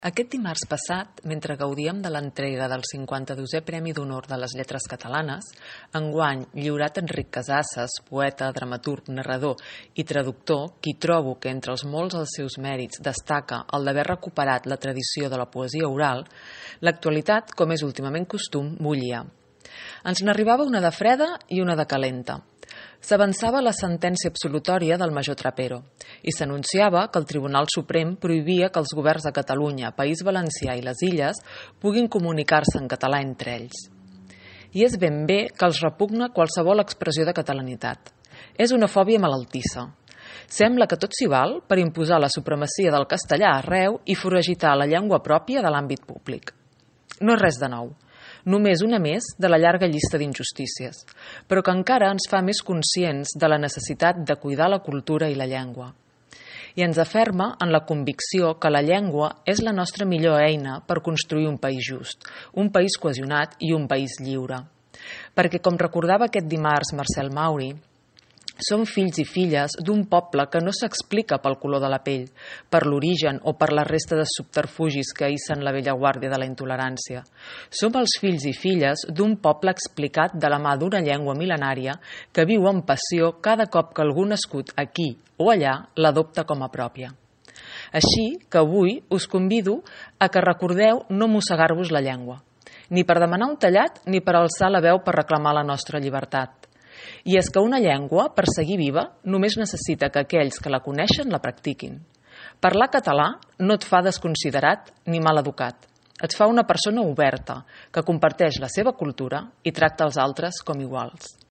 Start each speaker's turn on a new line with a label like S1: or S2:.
S1: Aquest dimarts passat, mentre gaudíem de l'entrega del 52è Premi d'Honor de les Lletres Catalanes, enguany lliurat a Enric Casasses, poeta, dramaturg, narrador i traductor, qui trobo que entre els molts dels seus mèrits destaca el d'haver recuperat la tradició de la poesia oral, l'actualitat, com és últimament costum, bullia. Ens n'arribava una de freda i una de calenta. S'avançava la sentència absolutòria del major Trapero i s'anunciava que el Tribunal Suprem prohibia que els governs de Catalunya, País Valencià i les Illes puguin comunicar-se en català entre ells. I és ben bé que els repugna qualsevol expressió de catalanitat. És una fòbia malaltissa. Sembla que tot s'hi val per imposar la supremacia del castellà arreu i foragitar la llengua pròpia de l'àmbit públic. No és res de nou. Només una més de la llarga llista d'injustícies, però que encara ens fa més conscients de la necessitat de cuidar la cultura i la llengua. I ens aferma en la convicció que la llengua és la nostra millor eina per construir un país just, un país cohesionat i un país lliure. Perquè, com recordava aquest dimarts Marcel Mauri, som fills i filles d'un poble que no s'explica pel color de la pell, per l'origen o per la resta de subterfugis que hissen la vella guàrdia de la intolerància. Som els fills i filles d'un poble explicat de la mà d'una llengua mil·lenària que viu amb passió cada cop que algú nascut aquí o allà l'adopta com a pròpia. Així que avui us convido a que recordeu no mossegar-vos la llengua, ni per demanar un tallat ni per alçar la veu per reclamar la nostra llibertat. I és que una llengua, per seguir viva, només necessita que aquells que la coneixen la practiquin. Parlar català no et fa desconsiderat ni mal educat. Et fa una persona oberta, que comparteix la seva cultura i tracta els altres com iguals.